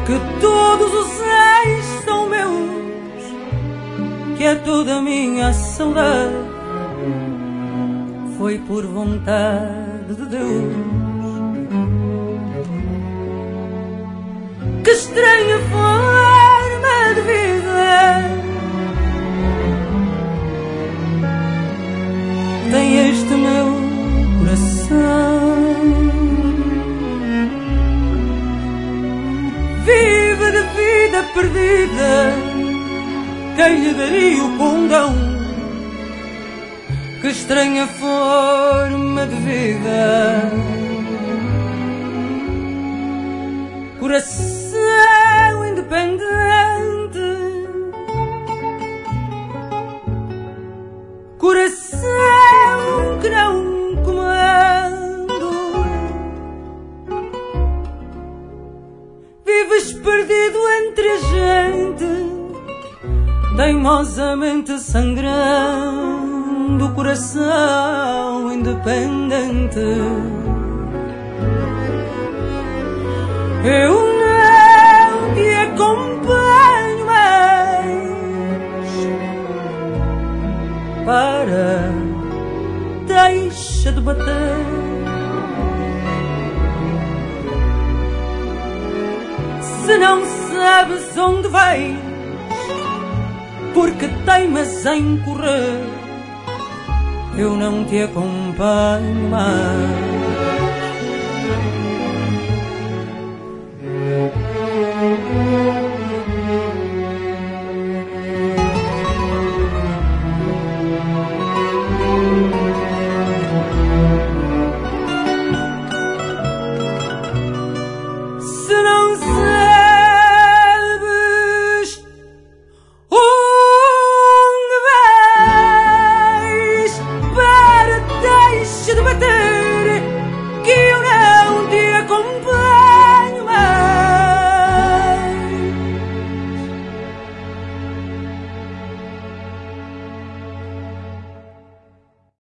que todos os seis são meus, que é toda a minha saudade, foi por vontade de Deus. Que estranha forma de vida tem este meu coração. Vive de vida perdida, quem lhe daria o condão? Que estranha forma de vida, coração independente, coração que não comando. Vives perdido entre a gente, teimosamente sangrando, coração independente. Eu não te acompanho mais. Para, deixa de bater. Se não sabes onde vais, porque teimas em correr, eu não te acompanho mais.